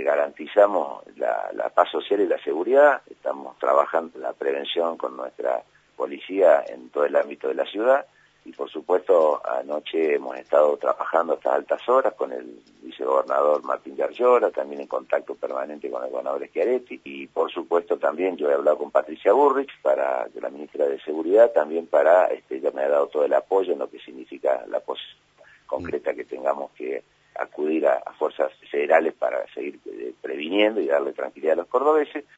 garantizamos la paz social y la seguridad. Estamos trabajando en la prevención con nuestra policía en todo el ámbito de la ciudad y por supuesto anoche hemos estado trabajando hasta altas horas con el vicegobernador Martín Garllora, también en contacto permanente con el gobernador Schiaretti y por supuesto también yo he hablado con Patricia Bullrich, para la ministra de Seguridad, también para, ella me ha dado todo el apoyo en lo que significa la posición concreta que tengamos que acudir a fuerzas federales para seguir previniendo y darle tranquilidad a los cordobeses.